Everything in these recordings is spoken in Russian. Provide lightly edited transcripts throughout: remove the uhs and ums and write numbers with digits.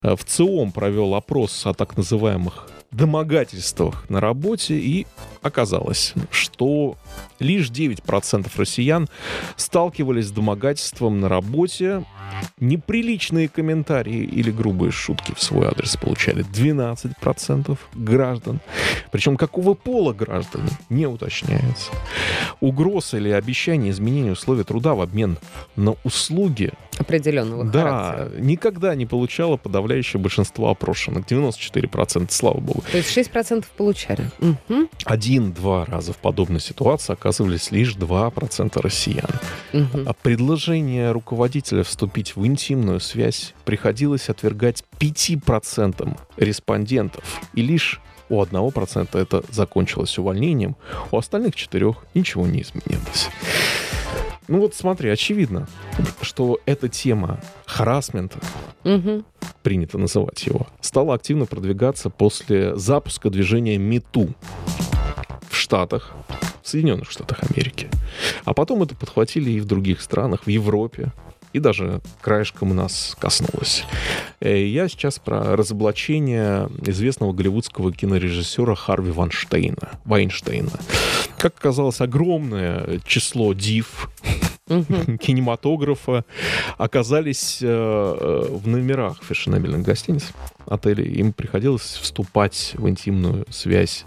ВЦИОМ провел опрос о так называемых домогательствах на работе, и оказалось, что лишь 9% россиян сталкивались с домогательством на работе. Неприличные комментарии или грубые шутки в свой адрес получали 12% граждан. Причем какого пола граждане, не уточняется. Угроз или обещание изменения условий труда в обмен на услуги определенного характера. Да, никогда не получало подавляющее большинство опрошенных. 94%, слава богу. То есть 6% получали. Угу. 1-2 раза в подобной ситуации оказывались лишь 2% россиян. Угу. А предложение руководителя вступить в интимную связь приходилось отвергать 5% респондентов. И лишь у 1% это закончилось увольнением, у остальных 4% ничего не изменилось. Ну вот смотри, очевидно, что эта тема харассмента, принято называть его, стала активно продвигаться после запуска движения #MeToo в Штатах, в Соединенных Штатах Америки. А потом это подхватили и в других странах, в Европе. И даже краешком нас коснулось. Я сейчас про разоблачение известного голливудского кинорежиссера Харви Вайнштейна. Как оказалось, огромное число див кинематографа оказались в номерах фешенебельных гостиниц, отелей. Им приходилось вступать в интимную связь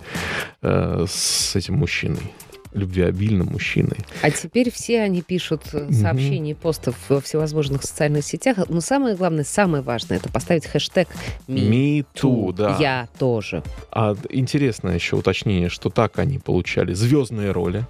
с этим мужчиной. Любвеобильным мужчиной. А теперь все они пишут сообщения и постов во всевозможных социальных сетях. Но самое главное, самое важное, это поставить хэштег #MeToo, да. Я тоже. А интересное еще уточнение, что так они получали звездные роли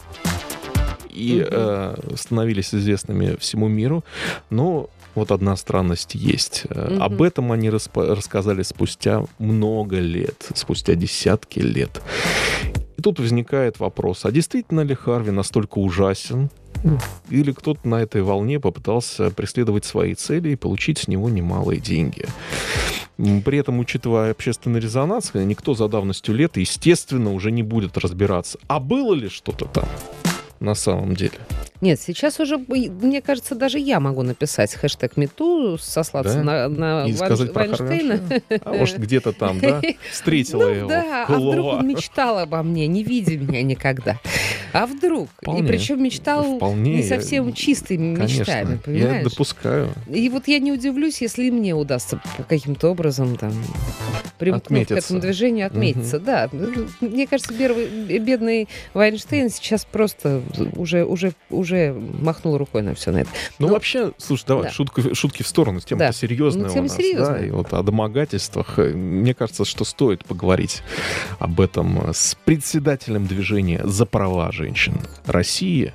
и становились известными всему миру. Но вот одна странность есть. Об этом они рассказали спустя много лет, спустя десятки лет. И тут возникает вопрос, а действительно ли Харви настолько ужасен? Или кто-то на этой волне попытался преследовать свои цели и получить с него немалые деньги? При этом, учитывая общественный резонанс, никто за давностью лет, естественно, уже не будет разбираться. А было ли что-то там на самом деле? Нет, сейчас уже, мне кажется, даже я могу написать хэштег #MeToo, сослаться на Вайнштейна. А может, где-то там, да? Встретила его. Да, а вдруг он мечтал обо мне, не видя меня никогда. А вдруг? Вполне. И причем мечтал не совсем чистыми мечтами, понимаешь? Я допускаю. И вот я не удивлюсь, если и мне удастся каким-то образом там примкнуть к этому движению, отметиться. Да, мне кажется, бедный Вайнштейн сейчас просто уже махнул рукой на все на это. Ну, вообще, слушай, давай, шутки в сторону. Тема-то серьезная у нас. Да, и вот о домогательствах. Мне кажется, что стоит поговорить об этом с председателем движения «За права женщин России»,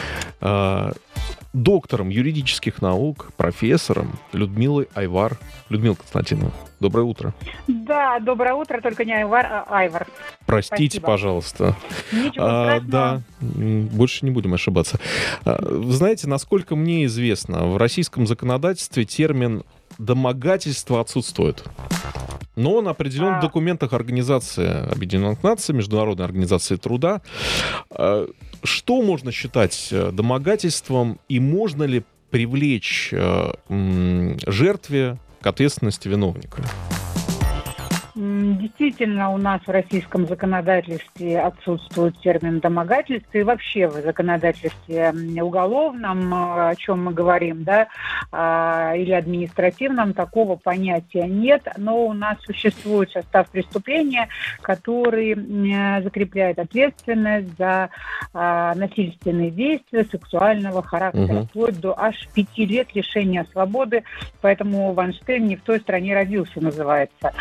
доктором юридических наук, профессором Людмилой Айвар. Людмила Константиновна, доброе утро. Да, доброе утро, только не Айвар, а Айвар. Простите, Спасибо. Пожалуйста. Ничего страшного. Да, больше не будем ошибаться. Вы знаете, насколько мне известно, в российском законодательстве термин «домогательство» отсутствует. Но на определенных документах Организации Объединенных Наций, Международной организации труда, что можно считать домогательством и можно ли привлечь жертве к ответственности виновника? Действительно, у нас в российском законодательстве отсутствует термин «домогательство», и вообще в законодательстве уголовном, о чем мы говорим, да, или административном, такого понятия нет, но у нас существует состав преступления, который закрепляет ответственность за насильственные действия сексуального характера, вплоть до аж 5 лет лишения свободы, поэтому Вайнштейн не в той стране родился, называется.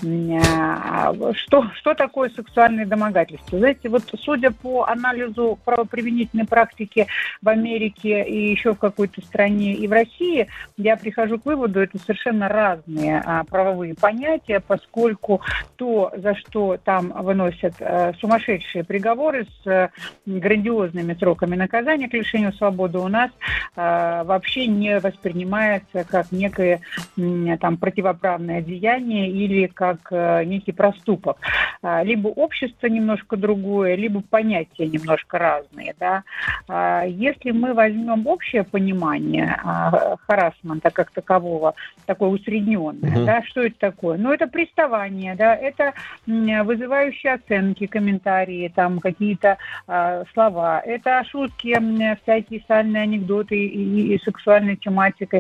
Что такое сексуальное домогательство? Знаете, вот судя по анализу правоприменительной практики в Америке и еще в какой-то стране и в России, я прихожу к выводу, это совершенно разные правовые понятия, поскольку то, за что там выносят сумасшедшие приговоры с грандиозными сроками наказания к лишению свободы, у нас вообще не воспринимается как некое там противоправное деяние или как некий некий проступок. Либо общество немножко другое, либо понятия немножко разные. Да? Если мы возьмем общее понимание харассмента как такового, такое усредненное, да, что это такое? Ну, это приставание, да, это вызывающие оценки, комментарии, там какие-то слова, это шутки, всякие сальные анекдоты и сексуальной тематикой,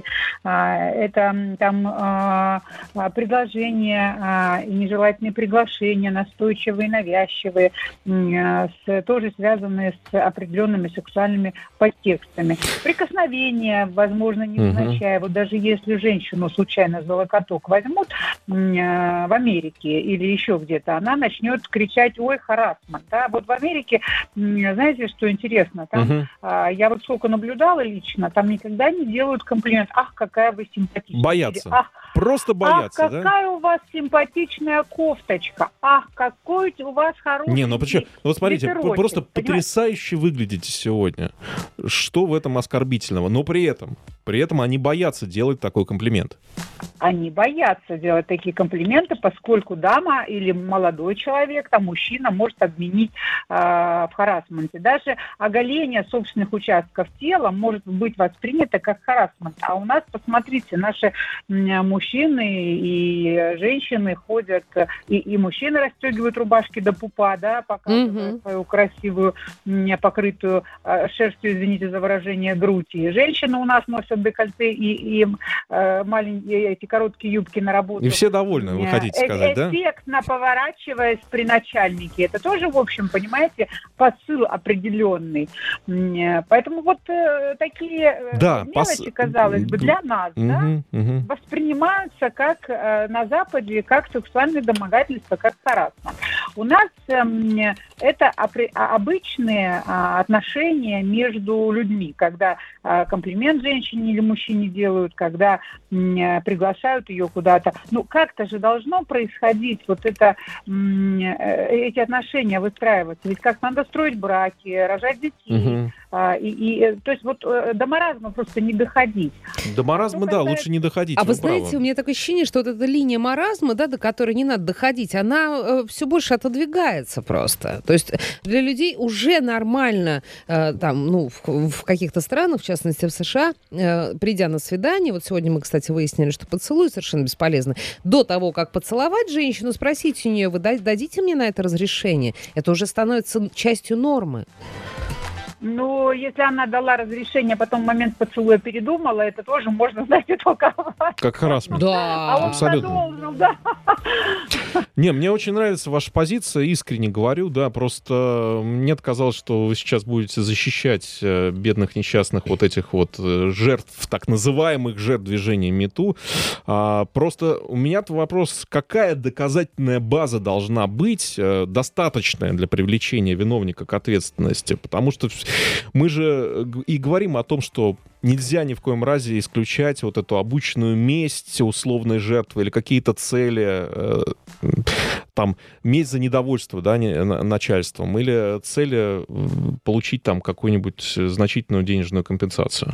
это там предложения и нежелательные приглашения, настойчивые, навязчивые, тоже связанные с определенными сексуальными подтекстами. Прикосновения, возможно, невзначай. Вот даже если женщину случайно за локоток возьмут в Америке или еще где-то, она начнет кричать: ой, харассмент. Да? Вот в Америке, знаете, что интересно? Там, я вот сколько наблюдала лично, там никогда не делают комплимент: ах, какая вы симпатичная. Боятся. Ах, просто боятся, ах, какая у вас симпатичная кофточка. Ах, какой у вас хороший... Не, ну почему? Ну, вот смотрите, просто понимаете? Потрясающе выглядите сегодня. Что в этом оскорбительного? Но при этом они боятся делать такой комплимент. Они боятся делать такие комплименты, поскольку дама или молодой человек, там мужчина может обвинить в харассменте. Даже оголение собственных участков тела может быть воспринято как харассмент. А у нас, посмотрите, наши мужчины и женщины ходят, и мужчины расстегивают рубашки до пупа, да, показывая свою красивую, покрытую шерстью, извините за выражение, грудь. И женщины у нас носят декольте и маленькие эти короткие юбки на работу. И все довольны, вы хотите сказать, да? Эффектно поворачиваясь при начальнике. Это тоже, в общем, понимаете, посыл определенный. Поэтому вот такие мелочи, казалось бы, для нас, воспринимаются как на Западе, как сексуальное домогательство, как харассмент. У нас это обычные отношения между людьми, когда комплимент женщине или мужчине делают, когда приглашают ее куда-то. Ну, как-то же должно происходить вот это, эти отношения выстраиваться. Ведь как надо строить браки, рожать детей. То есть вот до маразма просто не доходить. До маразма, лучше не доходить. А вы знаете, у меня такое ощущение, что вот эта линия маразма, да, до которой не надо доходить, она все больше отодвигается просто. То есть для людей уже нормально, там, ну, в каких-то странах, в частности в США, придя на свидание, вот сегодня мы, кстати, выяснили, что поцелуй совершенно бесполезно. До того, как поцеловать женщину, спросить у нее: вы дадите мне на это разрешение? Это уже становится частью нормы. Ну, если она дала разрешение, а потом в момент поцелуя передумала, это тоже можно, знаете, толковать. Как харассмент. Да, а он абсолютно. Продолжил, да. Не, мне очень нравится ваша позиция, искренне говорю, да, просто мне казалось, что вы сейчас будете защищать бедных несчастных вот этих вот жертв, так называемых жертв движения МeToo. Просто у меня вопрос: какая доказательная база должна быть достаточная для привлечения виновника к ответственности? Потому что мы же и говорим о том, что нельзя ни в коем разе исключать вот эту обычную месть условной жертвы или какие-то цели, там, месть за недовольство, да, начальством, или цели получить там какую-нибудь значительную денежную компенсацию.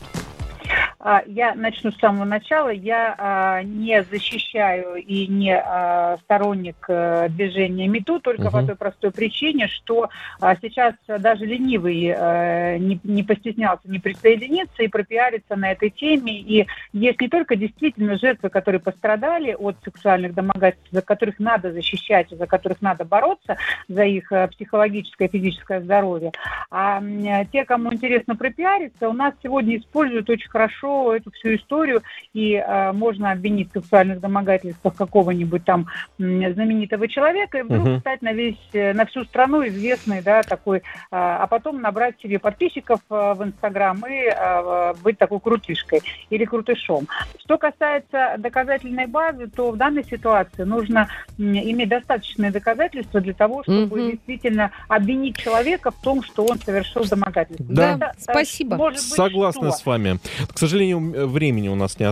Я начну с самого начала. Я не защищаю и не сторонник движения МeToo только по той простой причине, что сейчас даже ленивый не постеснялся не присоединиться и пропиариться на этой теме. И есть не только действительно жертвы, которые пострадали от сексуальных домогательств, за которых надо защищать, за которых надо бороться, за их психологическое и физическое здоровье, а те, кому интересно пропиариться, у нас сегодня используют очень хорошо эту всю историю, и можно обвинить в сексуальных домогательствах какого-нибудь там знаменитого человека, и вдруг стать на всю страну известный, да, такой, а потом набрать себе подписчиков в Инстаграм и быть такой крутышкой или крутышом. Что касается доказательной базы, то в данной ситуации нужно иметь достаточные доказательства для того, чтобы действительно обвинить человека в том, что он совершил домогательство. Да, это, спасибо. Согласна с вами. К сожалению, времени у нас не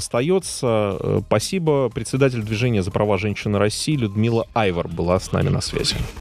остается. Спасибо. Председатель движения за права женщин России Людмила Айвар была с нами на связи.